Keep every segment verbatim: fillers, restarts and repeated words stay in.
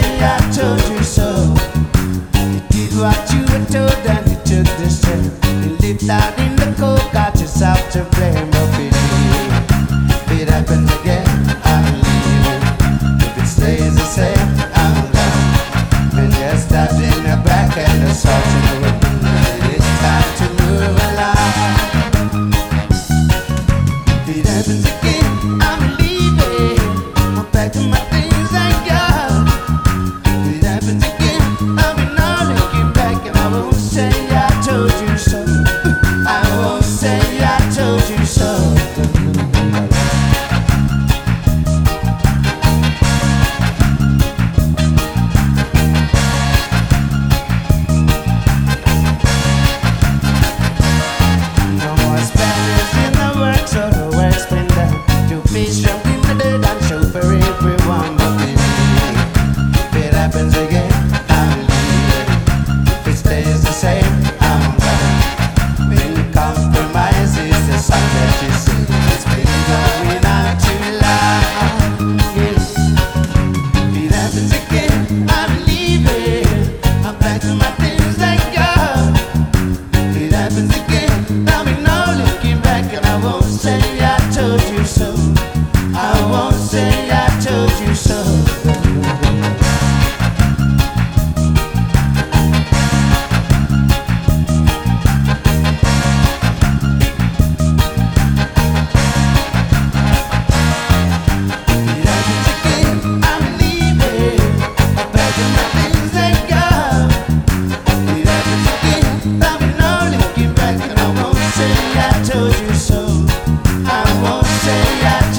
I told you so. You did what you were told and you took the step. You lived out in the cold, got yourself to blame. But believe it happens again, I believe it. If it stays the same, I'm done. And you're stabbed in the back and the salt in the wind. It's time to move along. If it happens again, I'm leaving. I'm back to my things and go. If it happens again, I'll be not looking back, and I won't say I told you so. I won't say I told you so.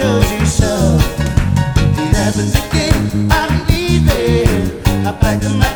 Back to my